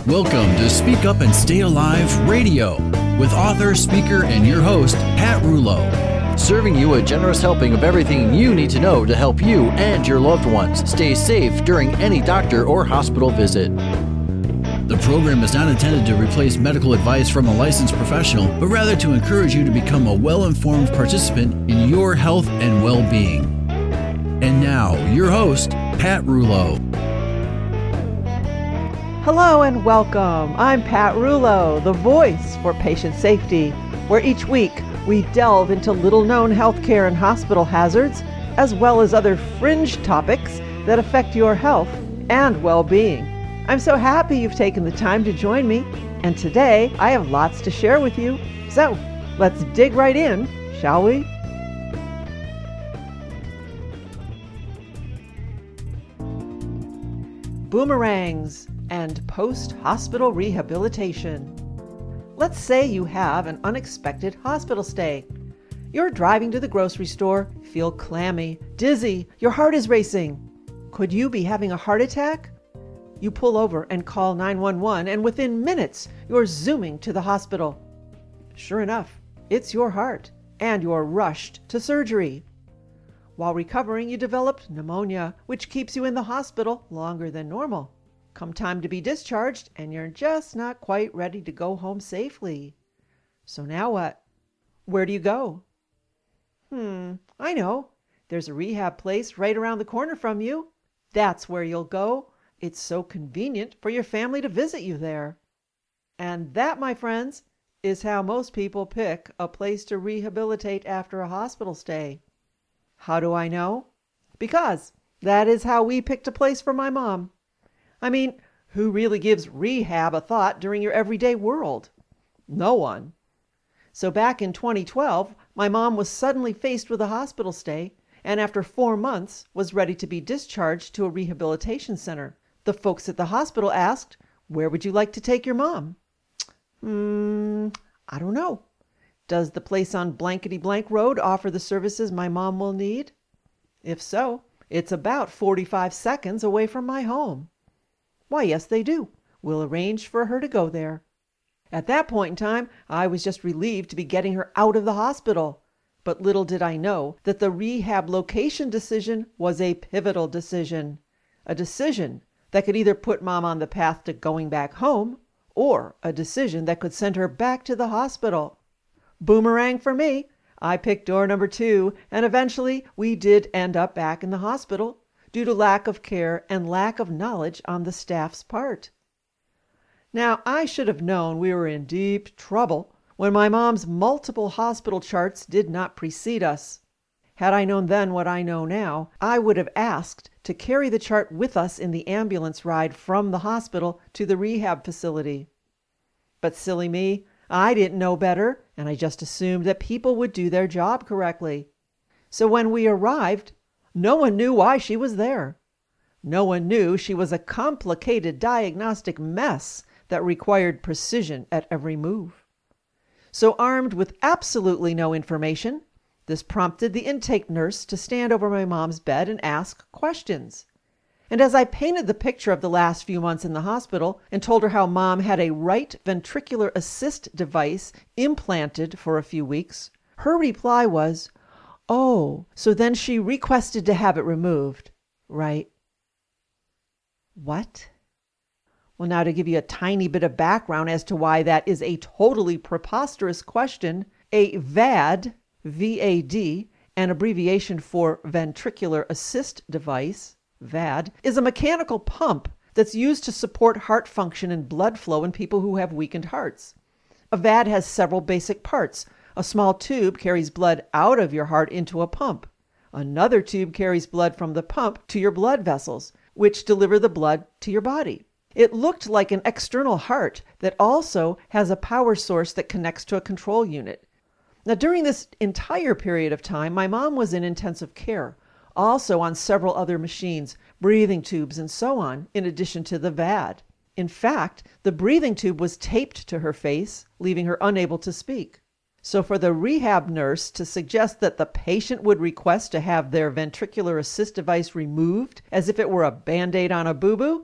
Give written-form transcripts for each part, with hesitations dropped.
Welcome to Speak Up and Stay Alive Radio with author, speaker, and your host, Pat Rouleau. Serving you a generous helping of everything you need to know to help you and your loved ones stay safe during any doctor or hospital visit. The program is not intended to replace medical advice from a licensed professional, but rather to encourage you to become a well-informed participant in your health and well-being. And now, your host, Pat Rouleau. Hello and welcome. I'm Pat Rouleau, the voice for patient safety, where each week we delve into little-known healthcare and hospital hazards, as well as other fringe topics that affect your health and well-being. I'm so happy you've taken the time to join me, and today I have lots to share with you. So, let's dig right in, shall we? Boomerangs and post-hospital rehabilitation. Let's say you have an unexpected hospital stay. You're driving to the grocery store, feel clammy, dizzy, your heart is racing. Could you be having a heart attack? You pull over and call 911, and within minutes, you're zooming to the hospital. Sure enough, it's your heart, and you're rushed to surgery. While recovering, you developed pneumonia, which keeps you in the hospital longer than normal. Come time to be discharged, and you're just not quite ready to go home safely. So now what? Where do you go? I know. There's a rehab place right around the corner from you. That's where you'll go. It's so convenient for your family to visit you there. And that, my friends, is how most people pick a place to rehabilitate after a hospital stay. How do I know? Because that is how we picked a place for my mom. I mean, who really gives rehab a thought during your everyday world? No one. So back in 2012, my mom was suddenly faced with a hospital stay, and after 4 months was ready to be discharged to a rehabilitation center. The folks at the hospital asked, "Where would you like to take your mom?" I don't know. Does the place on blankety blank road offer the services my mom will need? If so, it's about 45 seconds away from my home. Why, yes, they do. We'll arrange for her to go there. At that point in time, I was just relieved to be getting her out of the hospital. But little did I know that the rehab location decision was a pivotal decision. A decision that could either put Mom on the path to going back home, or a decision that could send her back to the hospital. Boomerang for me. I picked door number 2, and eventually we did end up back in the hospital due to lack of care and lack of knowledge on the staff's part. Now, I should have known we were in deep trouble when my mom's multiple hospital charts did not precede us. Had I known then what I know now, I would have asked to carry the chart with us in the ambulance ride from the hospital to the rehab facility. But silly me, I didn't know better, and I just assumed that people would do their job correctly. So when we arrived, no one knew why she was there. No one knew she was a complicated diagnostic mess that required precision at every move. So armed with absolutely no information, this prompted the intake nurse to stand over my mom's bed and ask questions. And as I painted the picture of the last few months in the hospital and told her how Mom had a right ventricular assist device implanted for a few weeks, her reply was, "Oh, so then she requested to have it removed, right?" What? Well, now to give you a tiny bit of background as to why that is a totally preposterous question, a VAD, VAD, an abbreviation for ventricular assist device, VAD, is a mechanical pump that's used to support heart function and blood flow in people who have weakened hearts. A VAD has several basic parts. A small tube carries blood out of your heart into a pump. Another tube carries blood from the pump to your blood vessels, which deliver the blood to your body. It looked like an external heart that also has a power source that connects to a control unit. Now, during this entire period of time, my mom was in intensive care, also on several other machines, breathing tubes and so on, in addition to the VAD. In fact, the breathing tube was taped to her face, leaving her unable to speak. So for the rehab nurse to suggest that the patient would request to have their ventricular assist device removed as if it were a Band-Aid on a boo-boo,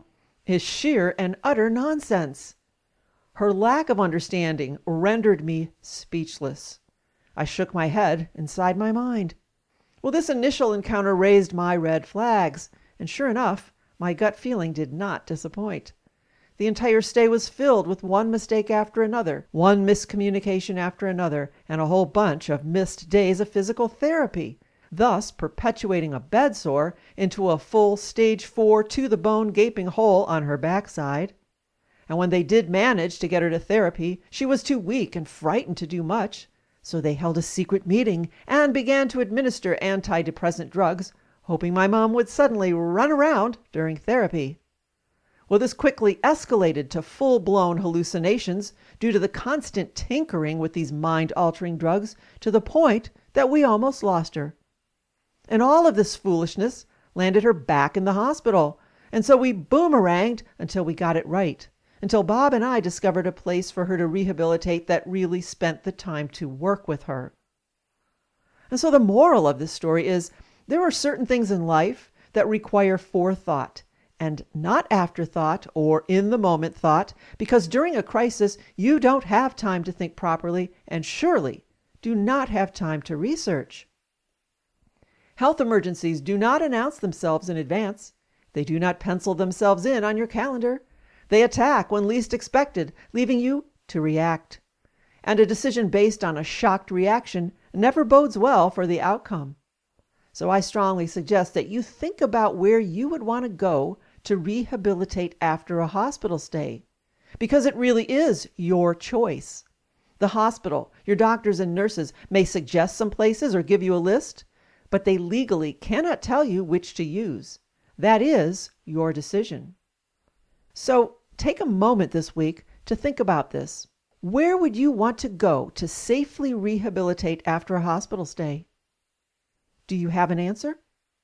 is sheer and utter nonsense. Her lack of understanding rendered me speechless. I shook my head inside my mind. Well, this initial encounter raised my red flags, and sure enough, my gut feeling did not disappoint. The entire stay was filled with one mistake after another, one miscommunication after another, and a whole bunch of missed days of physical therapy, thus perpetuating a bed sore into a full stage 4 to-the-bone gaping hole on her backside. And when they did manage to get her to therapy, she was too weak and frightened to do much, so they held a secret meeting and began to administer antidepressant drugs, hoping my mom would suddenly run around during therapy. Well, this quickly escalated to full-blown hallucinations due to the constant tinkering with these mind-altering drugs, to the point that we almost lost her. And all of this foolishness landed her back in the hospital, and so we boomeranged until we got it right, until Bob and I discovered a place for her to rehabilitate that really spent the time to work with her. And so the moral of this story is, there are certain things in life that require forethought and not afterthought or in-the-moment thought, because during a crisis, you don't have time to think properly and surely do not have time to research. Health emergencies do not announce themselves in advance. They do not pencil themselves in on your calendar. They attack when least expected, leaving you to react. And a decision based on a shocked reaction never bodes well for the outcome. So I strongly suggest that you think about where you would want to go to rehabilitate after a hospital stay, because it really is your choice. The hospital, your doctors and nurses may suggest some places or give you a list, but they legally cannot tell you which to use. That is your decision. So take a moment this week to think about this. Where would you want to go to safely rehabilitate after a hospital stay? Do you have an answer?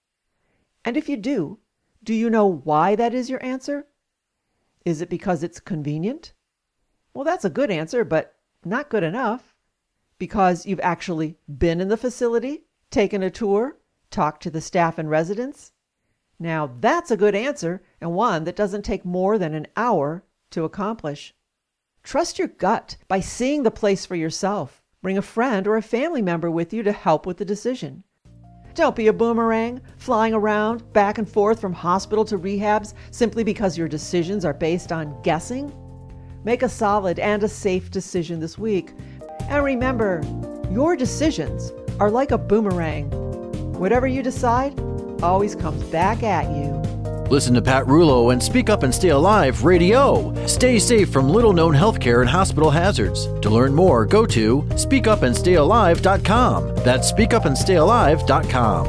And if you do you know why that is your answer? Is it because it's convenient? Well, that's a good answer, but not good enough. Because you've actually been in the facility, taken a tour, talked to the staff and residents? Now that's a good answer, and one that doesn't take more than an hour to accomplish. Trust your gut by seeing the place for yourself. Bring a friend or a family member with you to help with the decision. Don't be a boomerang, flying around back and forth from hospital to rehabs simply because your decisions are based on guessing. Make a solid and a safe decision this week. And remember, your decisions are like a boomerang. Whatever you decide always comes back at you. Listen to Pat Rouleau and Speak Up and Stay Alive Radio. Stay safe from little-known healthcare and hospital hazards. To learn more, go to speakupandstayalive.com. That's speakupandstayalive.com.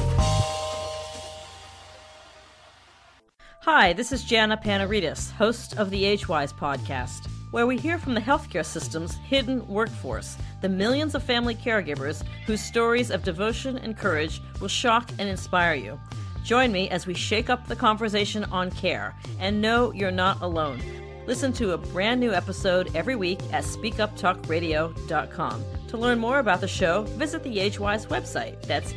Hi, this is Jana Panaridis, host of the AgeWise podcast, where we hear from the healthcare system's hidden workforce, the millions of family caregivers whose stories of devotion and courage will shock and inspire you. Join me as we shake up the conversation on care, and know you're not alone. Listen to a brand new episode every week at speakuptalkradio.com. To learn more about the show, visit the AgeWise website. That's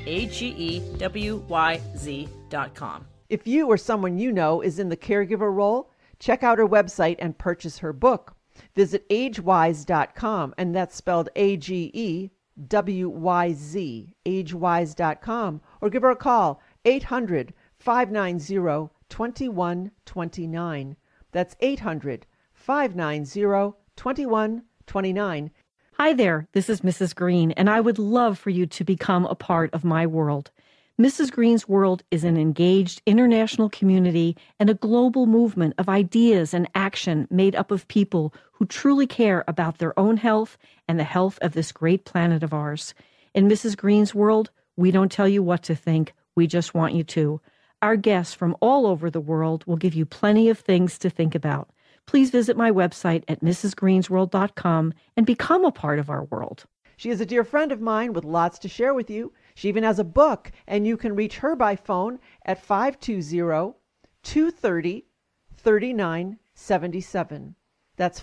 AGEWYZ.com. If you or someone you know is in the caregiver role, check out her website and purchase her book. Visit agewise.com, and that's spelled AGEWYZ, agewise.com, or give her a call, 800-590-2129. That's 800-590-2129. Hi there, this is Mrs. Green, and I would love for you to become a part of my world. Mrs. Green's World is an engaged international community and a global movement of ideas and action made up of people who truly care about their own health and the health of this great planet of ours. In Mrs. Green's World, we don't tell you what to think, we just want you to. Our guests from all over the world will give you plenty of things to think about. Please visit my website at mrsgreensworld.com and become a part of our world. She is a dear friend of mine with lots to share with you. She even has a book, and you can reach her by phone at 520-230-3977. That's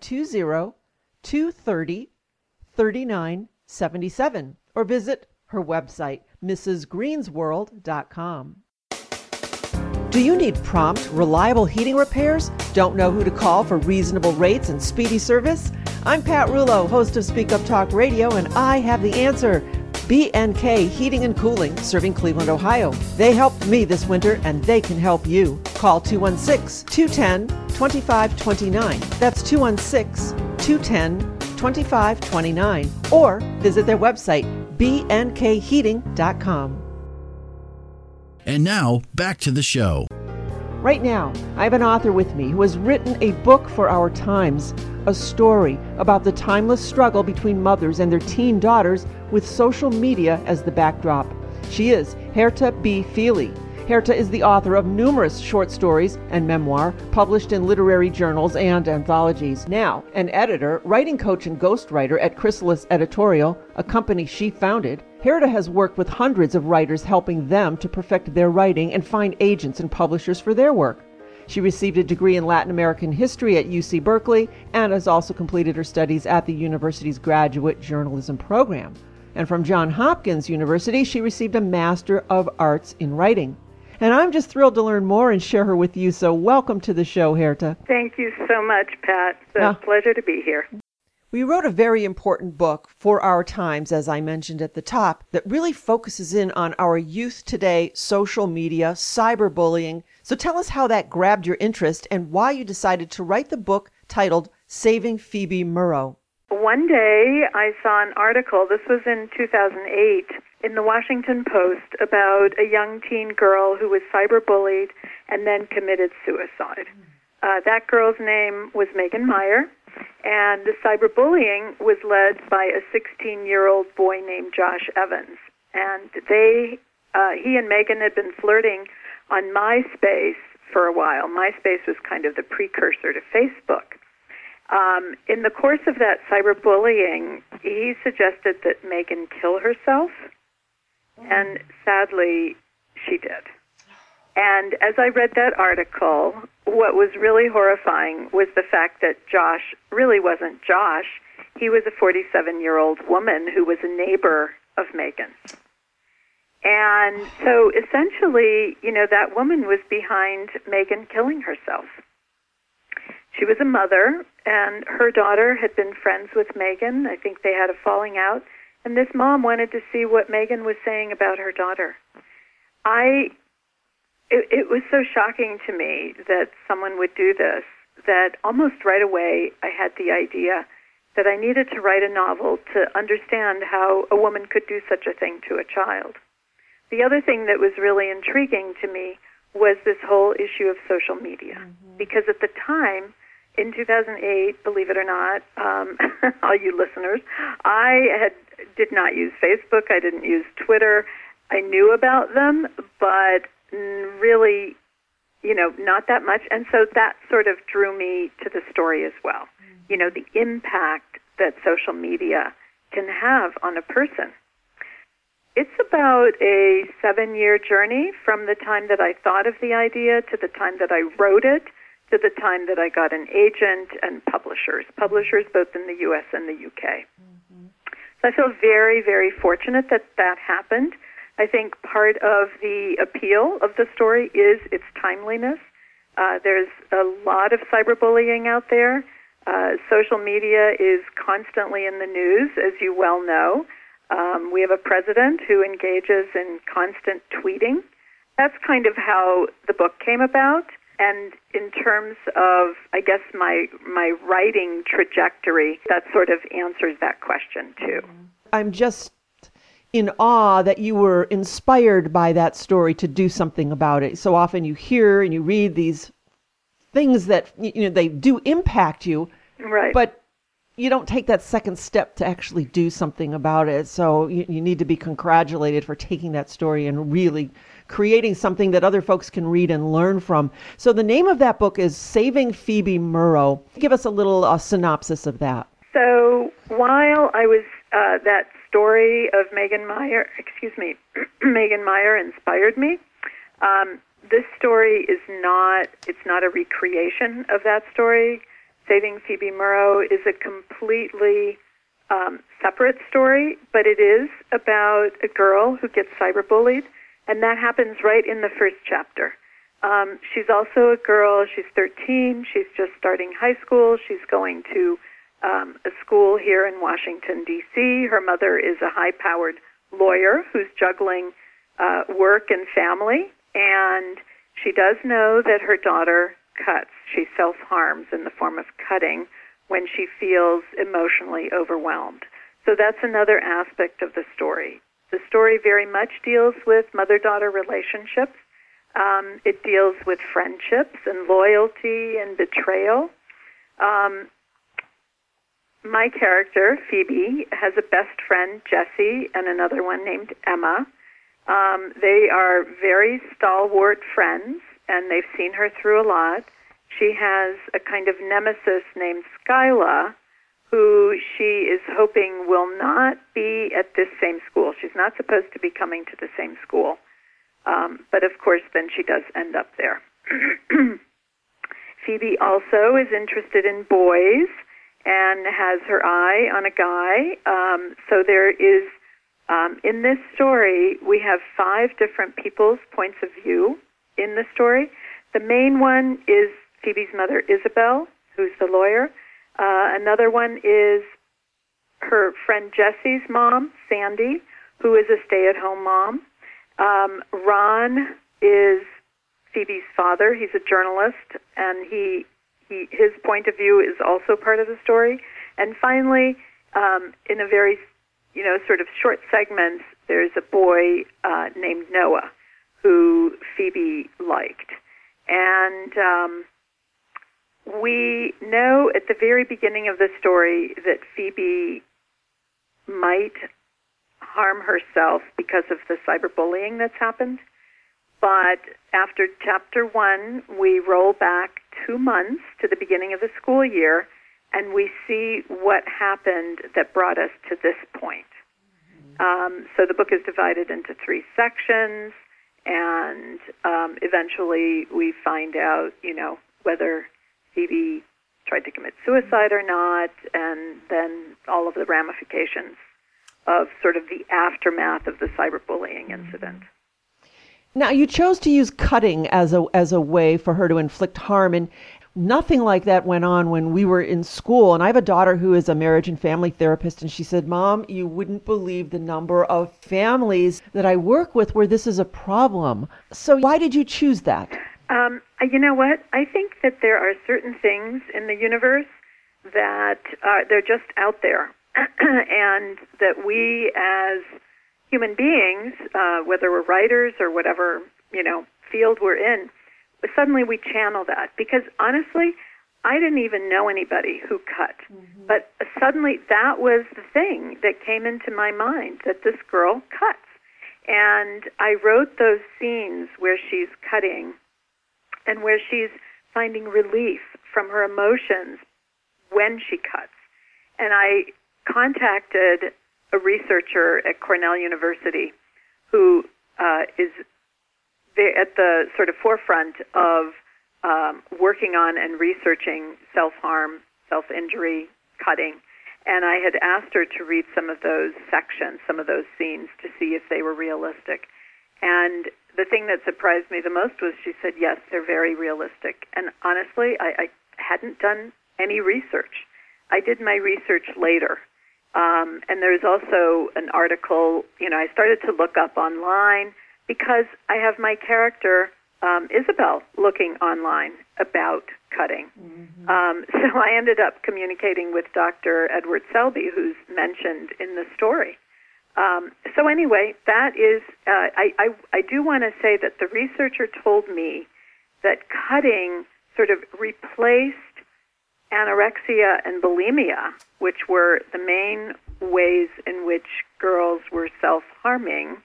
520-230-3977. Or visit her website, mrsgreensworld.com. Do you need prompt, reliable heating repairs? Don't know who to call for reasonable rates and speedy service? I'm Pat Rulo, host of Speak Up Talk Radio, and I have the answer. B&K Heating and Cooling, serving Cleveland, Ohio. They helped me this winter, and they can help you. Call 216-210-2529. That's 216-210-2529. Or visit their website, bnkheating.com. And now, back to the show. Right now, I have an author with me who has written a book for our times, a story about the timeless struggle between mothers and their teen daughters with social media as the backdrop. She is Herta B. Feely. Herta is the author of numerous short stories and memoir published in literary journals and anthologies. Now, an editor, writing coach, and ghostwriter at Chrysalis Editorial, a company she founded, Herta has worked with hundreds of writers, helping them to perfect their writing and find agents and publishers for their work. She received a degree in Latin American history at UC Berkeley and has also completed her studies at the university's graduate journalism program. And from Johns Hopkins University, she received a Master of Arts in Writing. And I'm just thrilled to learn more and share her with you. So welcome to the show, Herta. Thank you so much, Pat. It's a pleasure to be here. We wrote a very important book for our times, as I mentioned at the top, that really focuses in on our youth today, social media, cyberbullying. So tell us how that grabbed your interest and why you decided to write the book titled Saving Phoebe Murrow. One day I saw an article, this was in 2008, in the Washington Post about a young teen girl who was cyberbullied and then committed suicide. That girl's name was Megan Meyer, and the cyberbullying was led by a 16-year-old boy named Josh Evans. And he and Megan had been flirting on MySpace for a while. MySpace was kind of the precursor to Facebook. In the course of that cyberbullying, he suggested that Megan kill herself, and sadly, she did. And as I read that article, what was really horrifying was the fact that Josh really wasn't Josh. He was a 47-year-old woman who was a neighbor of Megan's. And so essentially, that woman was behind Megan killing herself. She was a mother, and her daughter had been friends with Megan. I think they had a falling out. And this mom wanted to see what Megan was saying about her daughter. It was so shocking to me that someone would do this that almost right away I had the idea that I needed to write a novel to understand how a woman could do such a thing to a child. The other thing that was really intriguing to me was this whole issue of social media. Because at the time, in 2008, believe it or not, all you listeners, I did not use Facebook. I didn't use Twitter. I knew about them, but really, not that much. And so that sort of drew me to the story as well. The impact that social media can have on a person. It's about a 7-year journey from the time that I thought of the idea to the time that I wrote it to the time that I got an agent and publishers both in the U.S. and the U.K. So I feel very, very fortunate that that happened. I think part of the appeal of the story is its timeliness. There's a lot of cyberbullying out there. Social media is constantly in the news, as you well know. We have a president who engages in constant tweeting. That's kind of how the book came about. And in terms of, I guess, my writing trajectory, that sort of answers that question, too. I'm just in awe that you were inspired by that story to do something about it. So often you hear and you read these things that, they do impact you, right? But you don't take that second step to actually do something about it. So you need to be congratulated for taking that story and really creating something that other folks can read and learn from. So the name of that book is Saving Phoebe Murrow. Give us a little synopsis of that. So while I was, that story of Megan Meyer inspired me. This story is it's not a recreation of that story. Saving Phoebe Murrow is a completely separate story, but it is about a girl who gets cyberbullied, and that happens right in the first chapter. She's also a girl. She's 13. She's just starting high school. She's going to a school here in Washington, D.C. Her mother is a high-powered lawyer who's juggling work and family, and she does know that her daughter cuts. She self-harms in the form of cutting when she feels emotionally overwhelmed. So that's another aspect of the story. The story very much deals with mother-daughter relationships. It deals with friendships and loyalty and betrayal. My character, Phoebe, has a best friend, Jessie, and another one named Emma. They are very stalwart friends, and they've seen her through a lot. She has a kind of nemesis named Skyla, who she is hoping will not be at this same school. She's not supposed to be coming to the same school. But, of course, then she does end up there. Phoebe also is interested in boys and has her eye on a guy. So there is, in this story, we have 5 different people's points of view in the story. The main one is Phoebe's mother, Isabel, who's the lawyer. Another one is her friend Jessie's mom, Sandy, who is a stay-at-home mom. Ron is Phoebe's father. He's a journalist, and his point of view is also part of the story. And finally, in a very, sort of short segments, there's a boy named Noah who Phoebe liked. And we know at the very beginning of the story that Phoebe might harm herself because of the cyberbullying that's happened. But after chapter 1, we roll back 2 months to the beginning of the school year, and we see what happened that brought us to this point. So the book is divided into 3 sections, and eventually we find out, whether Phoebe tried to commit suicide or not, and then all of the ramifications of sort of the aftermath of the cyberbullying incident. Now, you chose to use cutting as a way for her to inflict harm, and nothing like that went on when we were in school. And I have a daughter who is a marriage and family therapist, and she said, "Mom, you wouldn't believe the number of families that I work with where this is a problem." So why did you choose that? You know what? I think that there are certain things in the universe that they're just out there, and that we as human beings, whether we're writers or whatever, field we're in, suddenly we channel that. Because honestly, I didn't even know anybody who cut. Mm-hmm. But suddenly that was the thing that came into my mind, that this girl cuts. And I wrote those scenes where she's cutting and where she's finding relief from her emotions when she cuts. And I contacted a researcher at Cornell University who is at the sort of forefront of working on and researching self-harm, self-injury, cutting. And I had asked her to read some of those sections, some of those scenes, to see if they were realistic. And the thing that surprised me the most was she said, yes, they're very realistic. And honestly, I hadn't done any research. I did my research later. And there's also an article, I started to look up online because I have my character, Isabel, looking online about cutting. Mm-hmm. So I ended up communicating with Dr. Edward Selby, who's mentioned in the story. So anyway, that is, I do want to say that the researcher told me that cutting sort of replaced anorexia and bulimia, which were the main ways in which girls were self-harming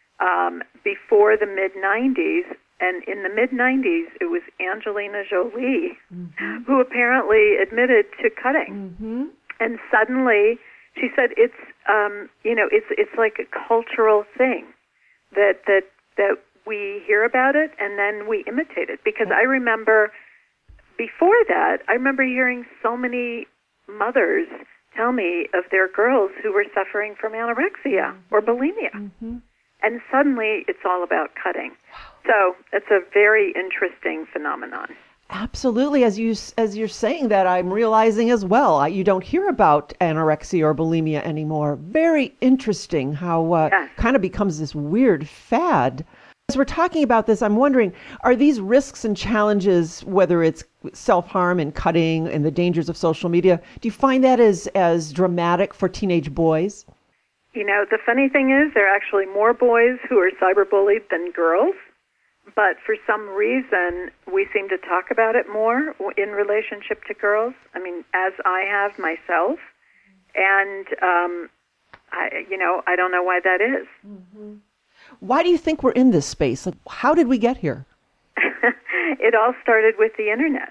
before the mid-'90s. And in the mid-'90s, it was Angelina Jolie mm-hmm. who apparently admitted to cutting. Mm-hmm. And suddenly, she said, it's like a cultural thing that we hear about it and then we imitate it. Because I remember before that, I remember hearing so many mothers tell me of their girls who were suffering from anorexia or bulimia. Mm-hmm. And suddenly it's all about cutting. So it's a very interesting phenomenon. Absolutely. As you're saying that, I'm realizing as well, you don't hear about anorexia or bulimia anymore. Very interesting how kind of becomes this weird fad. As we're talking about this, I'm wondering, are these risks and challenges, whether it's self-harm and cutting and the dangers of social media, do you find that as dramatic for teenage boys? You know, the funny thing is there are actually more boys who are cyberbullied than girls, but for some reason we seem to talk about it more in relationship to girls. I mean, as I have myself, and I don't know why that is. Mm-hmm. Why do you think we're in this space? How did we get here? It all started with the Internet.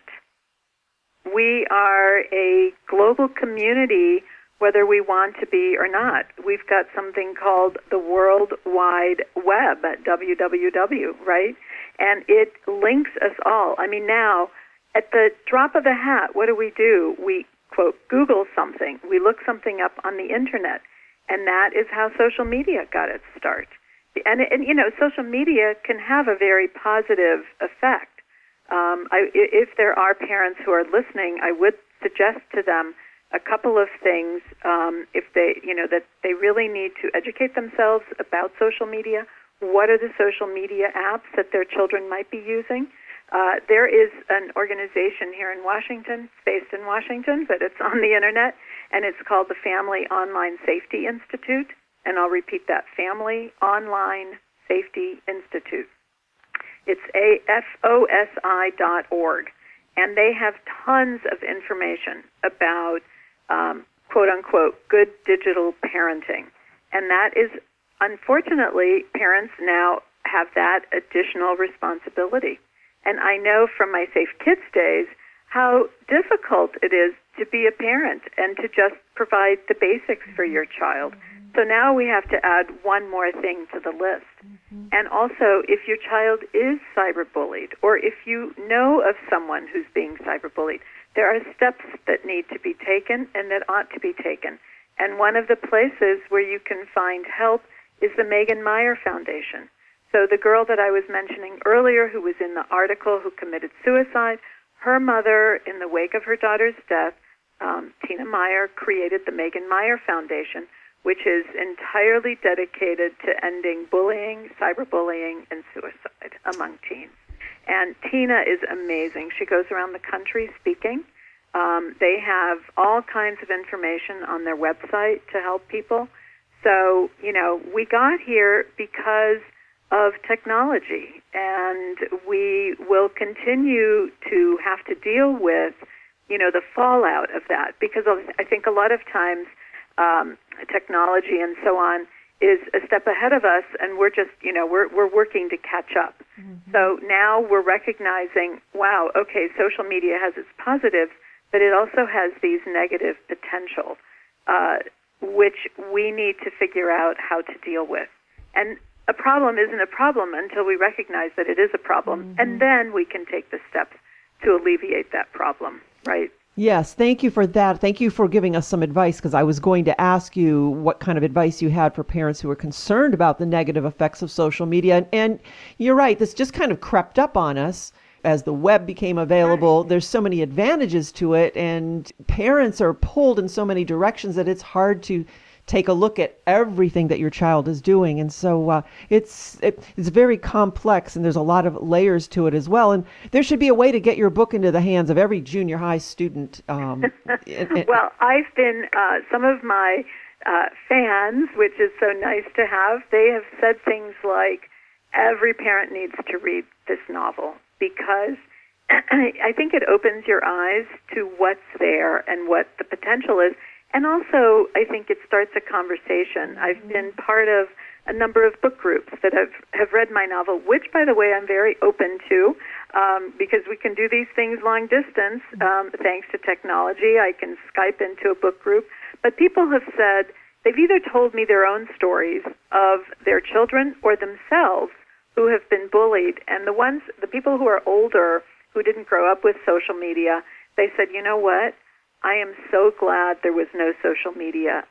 We are a global community, whether we want to be or not. We've got something called the World Wide Web, WWW, right? And it links us all. I mean, now, at the drop of a hat, what do? We, quote, Google something. We look something up on the Internet. And that is how social media got its start. And social media can have a very positive effect. If there are parents who are listening, I would suggest to them a couple of things. If they, that they really need to educate themselves about social media. What are the social media apps that their children might be using? There is an organization here in Washington, based in Washington, but it's on the Internet, and it's called the Family Online Safety Institute. And I'll repeat that, Family Online Safety Institute. It's AFOSI.org. And they have tons of information about, quote-unquote, good digital parenting. And that is, unfortunately, parents now have that additional responsibility. And I know from my Safe Kids days how difficult it is to be a parent and to just provide the basics for your child. So now we have to add one more thing to the list. Mm-hmm. And also, if your child is cyberbullied, or if you know of someone who's being cyberbullied, there are steps that need to be taken and that ought to be taken. And one of the places where you can find help is the Megan Meier Foundation. So the girl that I was mentioning earlier who was in the article who committed suicide, her mother, in the wake of her daughter's death, Tina Meier, created the Megan Meier Foundation, which is entirely dedicated to ending bullying, cyberbullying, and suicide among teens. And Tina is amazing. She goes around the country speaking. They have all kinds of information on their website to help people. So, we got here because of technology, and we will continue to have to deal with, the fallout of that, because I think a lot of times technology and so on is a step ahead of us, and we're just, we're working to catch up. Mm-hmm. So now we're recognizing, wow, okay, social media has its positives, but it also has these negative potential, which we need to figure out how to deal with. And a problem isn't a problem until we recognize that it is a problem, mm-hmm. and then we can take the steps to alleviate that problem, right? Yes, thank you for that. Thank you for giving us some advice, because I was going to ask you what kind of advice you had for parents who are concerned about the negative effects of social media. And you're right, this just kind of crept up on us as the web became available. There's so many advantages to it, and parents are pulled in so many directions that it's hard to take a look at everything that your child is doing. And so it's very complex, and there's a lot of layers to it as well. And there should be a way to get your book into the hands of every junior high student. Well, I've been, some of my fans, which is so nice to have, they have said things like, every parent needs to read this novel, because I think it opens your eyes to what's there and what the potential is. And also, I think it starts a conversation. I've been part of a number of book groups that have read my novel, which, by the way, I'm very open to, because we can do these things long distance, thanks to technology. I can Skype into a book group. But people have said they've either told me their own stories of their children or themselves who have been bullied. And the people who are older, who didn't grow up with social media, they said, you know what? I am so glad there was no social media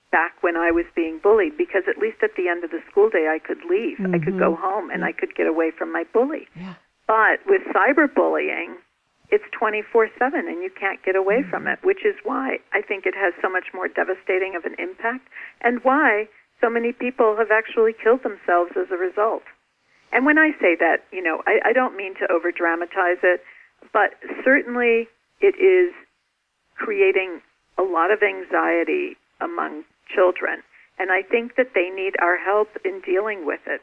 back when I was being bullied, because at least at the end of the school day I could leave. Mm-hmm. I could go home and I could get away from my bully. Yeah. But with cyberbullying, it's 24/7 and you can't get away from it, which is why I think it has so much more devastating of an impact and why so many people have actually killed themselves as a result. And when I say that, I don't mean to over-dramatize it, but certainly it is creating a lot of anxiety among children. And I think that they need our help in dealing with it.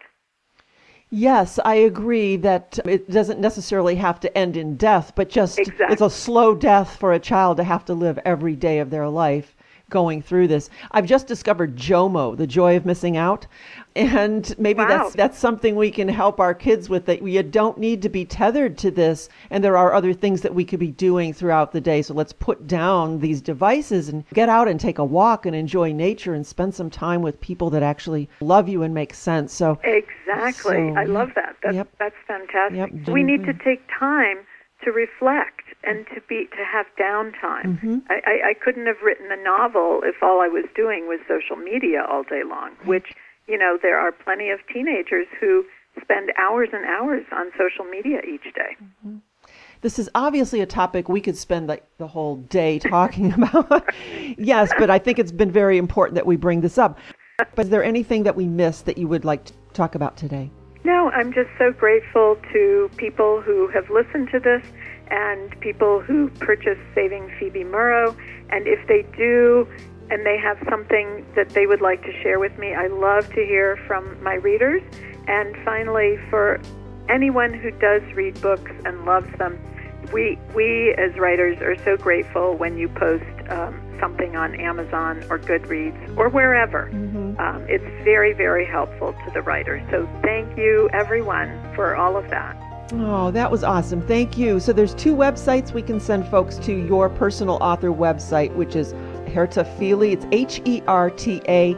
Yes, I agree that it doesn't necessarily have to end in death, but just It's a slow death for a child to have to live every day of their life going through this. I've just discovered JOMO, the joy of missing out. And maybe that's something we can help our kids with, that we don't need to be tethered to this. And there are other things that we could be doing throughout the day. So let's put down these devices and get out and take a walk and enjoy nature and spend some time with people that actually love you and make sense. So exactly. I love that. That's fantastic. Yep. We need to take time to reflect and to have downtime. Mm-hmm. I couldn't have written a novel if all I was doing was social media all day long, which, there are plenty of teenagers who spend hours and hours on social media each day. Mm-hmm. This is obviously a topic we could spend the whole day talking about. Yes, but I think it's been very important that we bring this up. But is there anything that we missed that you would like to talk about today? No, I'm just so grateful to people who have listened to this and people who purchase Saving Phoebe Murrow. And if they do and they have something that they would like to share with me, I love to hear from my readers. And finally, for anyone who does read books and loves them, we as writers are so grateful when you post something on Amazon or Goodreads or wherever. Mm-hmm. It's very, very helpful to the writers. So thank you, everyone, for all of that. Oh, that was awesome. Thank you. So there's 2 websites we can send folks to. Your personal author website, which is Herta Feely. It's HertaFeely,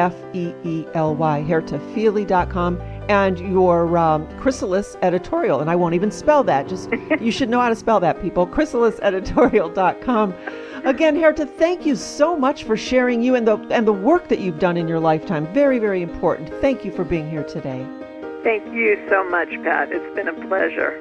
hertafeely.com. And your Chrysalis editorial, and I won't even spell that. Just you should know how to spell that, people. chrysaliseditorial.com. Again, Herta, thank you so much for sharing you and the work that you've done in your lifetime. Very, very important. Thank you for being here today. Thank you so much, Pat. It's been a pleasure.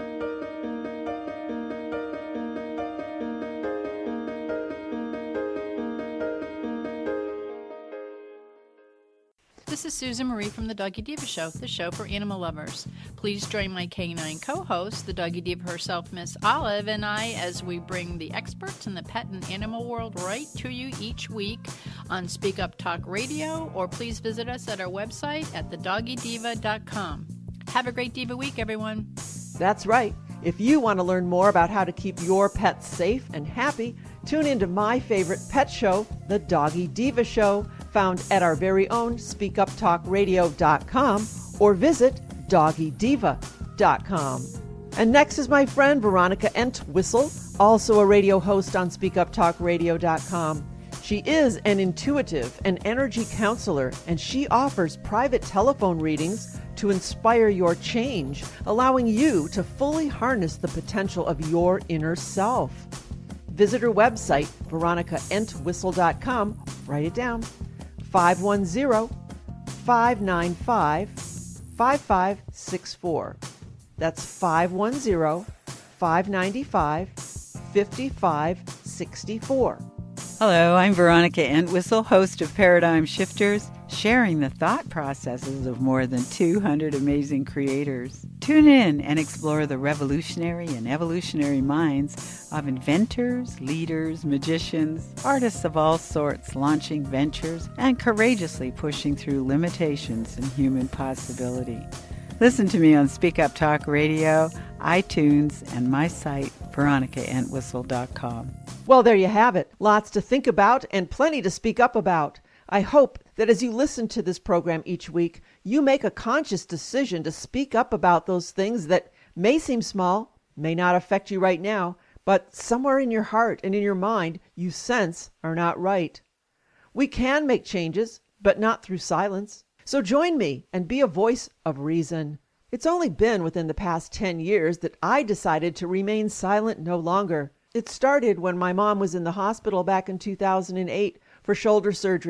This is Susan Marie from the Doggy Diva Show, the show for animal lovers. Please join my canine co-host, the Doggy Diva herself, Miss Olive, and I as we bring the experts in the pet and animal world right to you each week on Speak Up Talk Radio, or please visit us at our website at thedoggydiva.com. Have a great Diva week, everyone. That's right. If you want to learn more about how to keep your pets safe and happy, tune into my favorite pet show, The Doggy Diva Show, found at our very own SpeakUpTalkRadio.com or visit DoggyDiva.com. And next is my friend Veronica Entwistle, also a radio host on SpeakUpTalkRadio.com. She is an intuitive and energy counselor, and she offers private telephone readings to inspire your change, allowing you to fully harness the potential of your inner self. Visit her website, veronicaentwistle.com. Write it down. 510-595-5564. That's 510-595-5564. Hello, I'm Veronica Entwistle, host of Paradigm Shifters, sharing the thought processes of more than 200 amazing creators. Tune in and explore the revolutionary and evolutionary minds of inventors, leaders, magicians, artists of all sorts launching ventures and courageously pushing through limitations in human possibility. Listen to me on Speak Up Talk Radio, iTunes, and my site, veronicaentwistle.com. Well, there you have it. Lots to think about and plenty to speak up about. I hope that as you listen to this program each week, you make a conscious decision to speak up about those things that may seem small, may not affect you right now, but somewhere in your heart and in your mind you sense are not right. We can make changes, but not through silence. So join me and be a voice of reason. It's only been within the past 10 years that I decided to remain silent no longer. It started when my mom was in the hospital back in 2008 for shoulder surgery.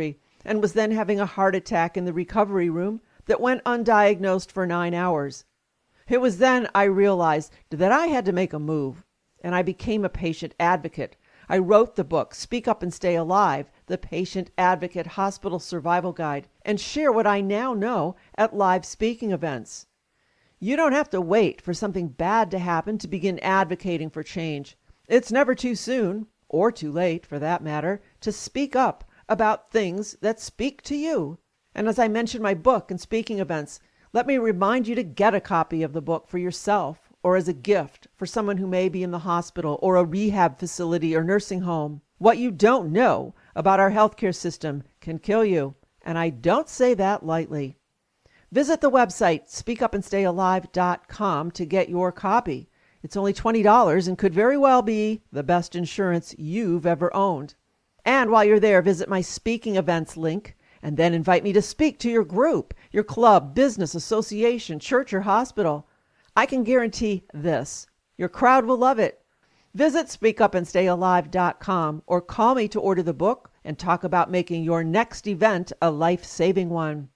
and was then having a heart attack in the recovery room that went undiagnosed for 9 hours. It was then I realized that I had to make a move, and I became a patient advocate. I wrote the book, Speak Up and Stay Alive, the Patient Advocate Hospital Survival Guide, and share what I now know at live speaking events. You don't have to wait for something bad to happen to begin advocating for change. It's never too soon, or too late for that matter, to speak up about things that speak to you. And as I mentioned my book and speaking events, let me remind you to get a copy of the book for yourself or as a gift for someone who may be in the hospital or a rehab facility or nursing home. What you don't know about our healthcare system can kill you, and I don't say that lightly. Visit the website speakupandstayalive.com to get your copy. It's only $20 and could very well be the best insurance you've ever owned. And while you're there, visit my speaking events link and then invite me to speak to your group, your club, business, association, church, or hospital. I can guarantee this: your crowd will love it. Visit speakupandstayalive.com or call me to order the book and talk about making your next event a life-saving one.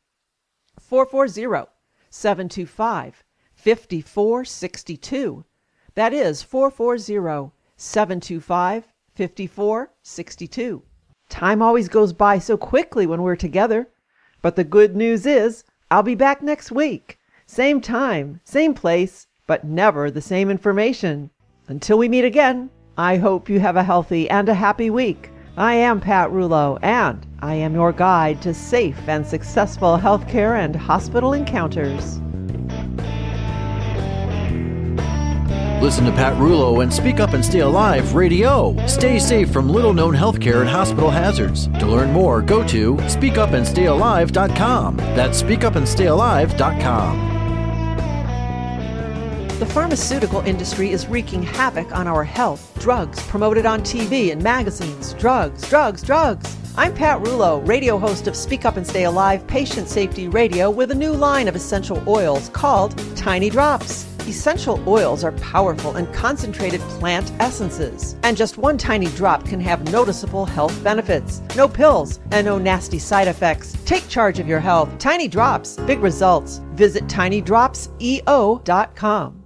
440-725-5462. That is 440-725-5462. Time always goes by so quickly when we're together. But the good news is, I'll be back next week. Same time, same place, but never the same information. Until we meet again, I hope you have a healthy and a happy week. I am Pat Rouleau, and I am your guide to safe and successful healthcare and hospital encounters. Listen to Pat Rouleau and Speak Up and Stay Alive Radio. Stay safe from little-known healthcare and hospital hazards. To learn more, go to speakupandstayalive.com. That's speakupandstayalive.com. The pharmaceutical industry is wreaking havoc on our health. Drugs promoted on TV and magazines. Drugs, drugs, drugs. I'm Pat Rouleau, radio host of Speak Up and Stay Alive Patient Safety Radio with a new line of essential oils called Tiny Drops. Essential oils are powerful and concentrated plant essences, and just one tiny drop can have noticeable health benefits. No pills and no nasty side effects. Take charge of your health. Tiny Drops, big results. Visit tinydropseo.com.